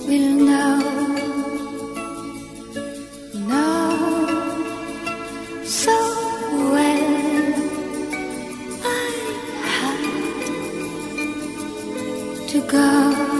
will know so well. I had to go.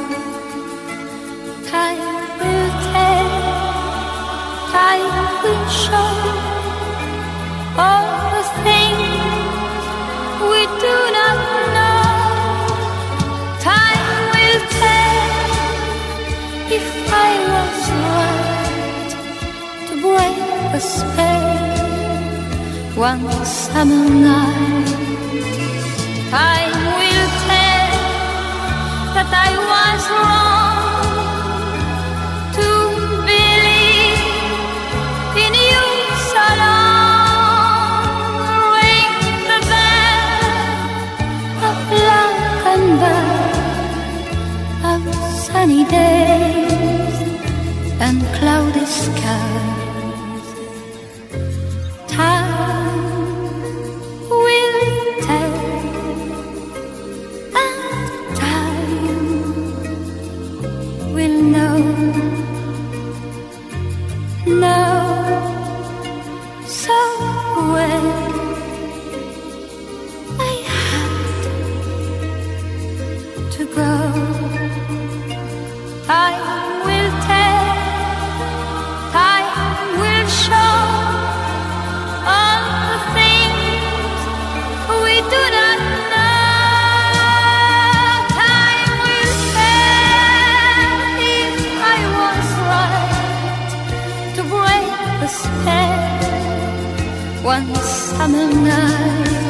Time will tell, time will show all the things we do not know. Time will tell if I was right to break the spell one summer night. Time will tell that I was wrong to believe in you so long. Ring the bell of black and bird, of sunny days and cloudy skies. Time will tell, and time will know so well. I had to go. Time will tell, time will show all the things we do not know. Time will tell if I was right to break the spell one summer night.